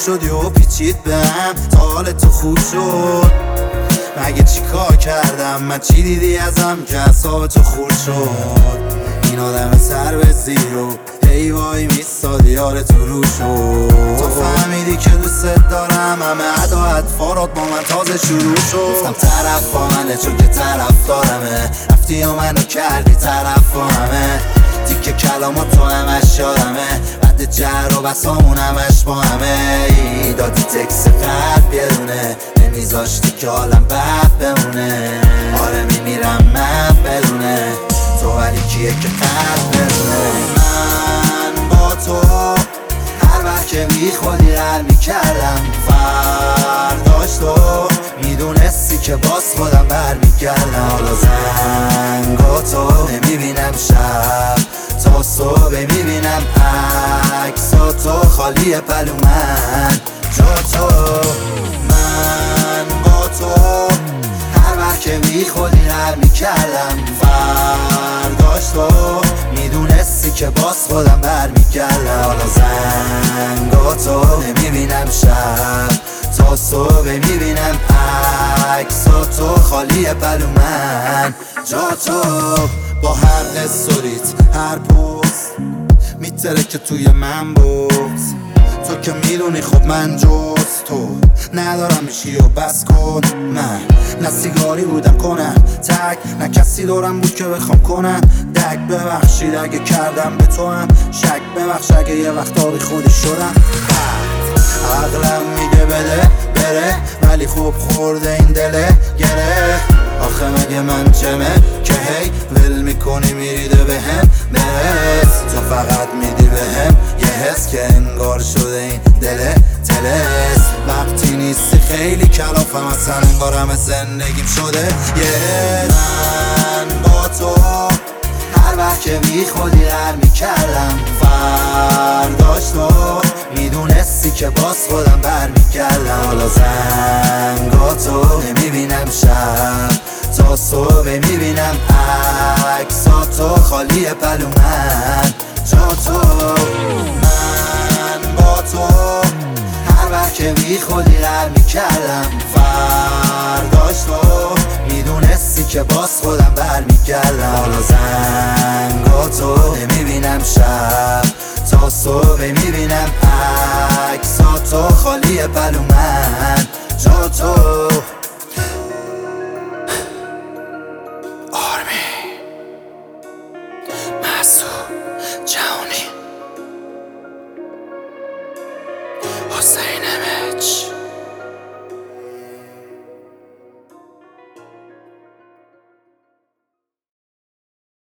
شدی و پیچید بهم تا حال تو خوب شد. مگه چی کار کردم من؟ چی دیدی ازم که اعصاب تو خورد شد؟ این آدم سر به زیرو ای وای میستادی یار تو رو شد. تو فهمیدی که دوست دارم، همه ادا اطفارات با من تازه شروع شد. گفتم طرف با منه چون که طرف دارمه، رفتی و منو کردی طرف با همه. تیکه کلامات تو همش یادمه، بعد جر و بسامون همش با همه. دادی تکس قلب یه دونه، نمیذاشتی که حالم بد بمونه. آره میمیرم من بدونه تو، ولی کیه که قلب بدونه؟ من با تو هر وقت که میخوادی رل میکردم، فرداش تو میدونستی که باز خودم برمیگردم. حالا زنگاتو نمیبینم شب تا صبح، میبینم عکساتو خالی پلو من جا تو. من با تو هر وقت که میخوادی رل میکردم، فرداش تو میدونستی که باز خودم برمیگردم. حالا زنگاتو نمیبینم شب تا صبح، میبینم عکساتو خالی پلو من جا تو. با هر استوریت هر پست میتره که توی من بوز. تو که میدونی خب من جز تو ندارم میشی و بس کن. من نه سیگاری بودم کنم تک، نه کسی دارم بود که بخوام کنم دک. ببخشید اگه کردم به تو هم شک، ببخش اگه یه وقتا بی خودی شدم. عقلم میگه بده بره، ولی خوب خورده این دله گره. آخه مگه من چمه که هی ول میکنی میریده بهم برس؟ تو فقط میدی بهم یه حس که انگار شده این دله تلس. وقتی نیستی خیلی کلافم، اصلا انگار همه زندگیم شده یه. من با تو هر وقت که میخوادی رل میکردم، فرداش تو میدونستی که باز خودم برمیگردم. حالا زنگاتو نمیبینم شب تا صبح، میبینم عکساتو خالی پلو من جا تو. من با تو هر وقت که میخوادی رل میکردم، فرداش تو میدونستی که باز خودم برمیگردم. حالا زنگاتو نمیبینم شب تا صبح، میبینم عکساتو خالی پلو من جا تو. جهانی حسین